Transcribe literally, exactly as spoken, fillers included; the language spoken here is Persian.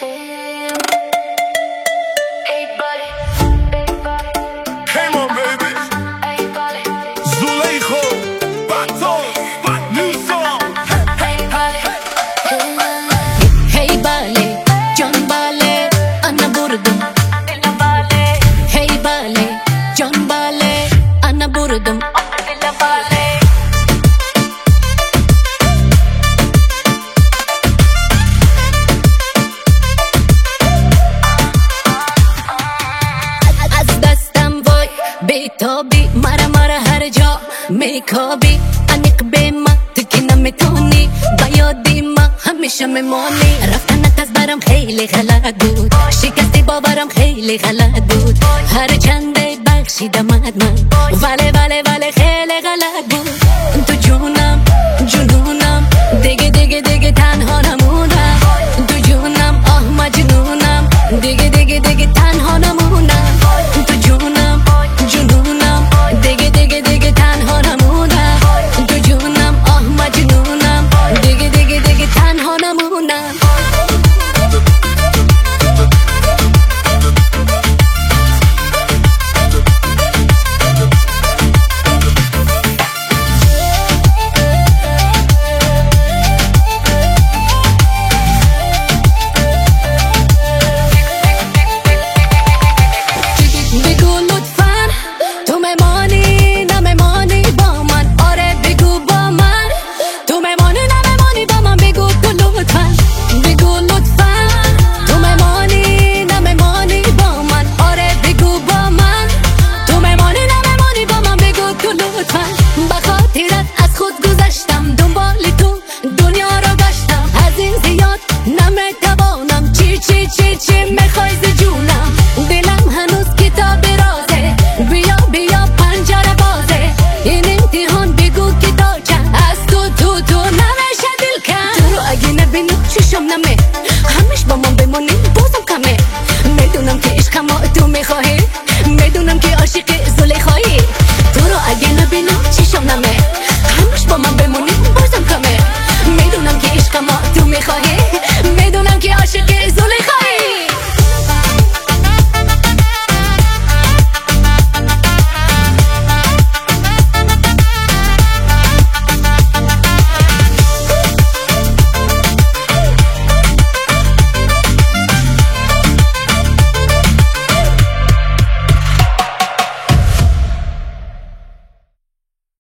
بیتابی مرا مرا هر جا میکابی انک به ما تو که نمیتونی با یادی ما همیشه میمانی. رفتنت از برم خیلی غلط بود، شکستی باورم خیلی غلط بود، هر چنده بخشیدمت من ولی ولی ولی خیلی غلط بود. تو جونم جنونم دیگه دیگه دیگه تنها نمونم، تو جونم آه مجنونم دیگه دیگه دیگه تنها نمونم، تو جونم جنونم دیگه دیگه دیگه تنها نمونم، تو جونم آه مجنونم دیگه دیگه دیگه تنها نمونم. نمیتوانم چی چی چی چی میخوای